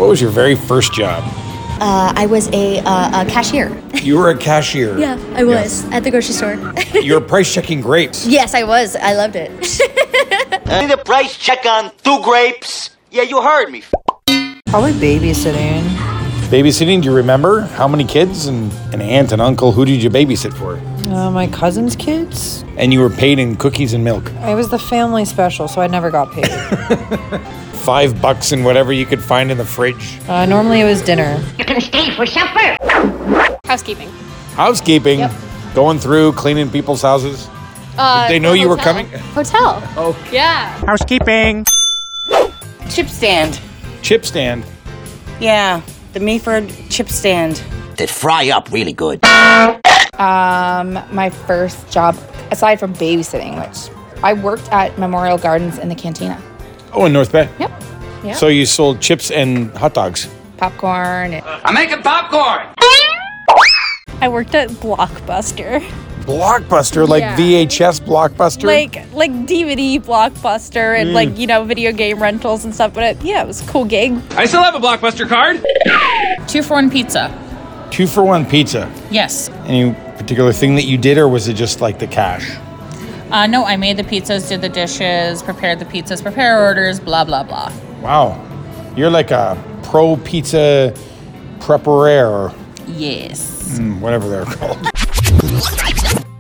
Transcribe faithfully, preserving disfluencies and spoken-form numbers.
what was your very first job? Uh, I was a, uh, a cashier. You were a cashier. Yeah, I was Yes. at the grocery store. You were price checking grapes. Yes, I was. I loved it. Need a price check on two grapes? Yeah, you heard me. Probably babysitting. Babysitting, do you remember how many kids and an aunt and uncle? Who did you babysit for? Uh, my cousin's kids. And you were paid in cookies and milk. I was the family special, so I never got paid. Five bucks and whatever you could find in the fridge. Uh, normally it was dinner. You're gonna stay for supper. Housekeeping. Housekeeping, Yep. going through, cleaning people's houses. Uh, Did they know the you were hotel. coming? Hotel. Oh. Yeah. Housekeeping. Chip stand. Chip stand. Yeah, the Meaford chip stand. They fry up really good. Um, my first job, aside from babysitting, which I worked at Memorial Gardens in the cantina. Oh, in North Bay. Yep. Yep. So you sold chips and hot dogs. Popcorn. And I'm making popcorn. I worked at Blockbuster. Blockbuster, like Yeah. V H S Blockbuster? Like like D V D Blockbuster and like, you know, video game rentals and stuff. But it, yeah, it was a cool gig. I still have a Blockbuster card. Two for one pizza. Two for one pizza. Yes. Any particular thing that you did, or was it just like the cash? Uh, no, I made the pizzas, did the dishes, prepared the pizzas, prepare orders, blah, blah, blah. Wow. You're like a pro pizza preparator, Yes. mm, whatever they're called.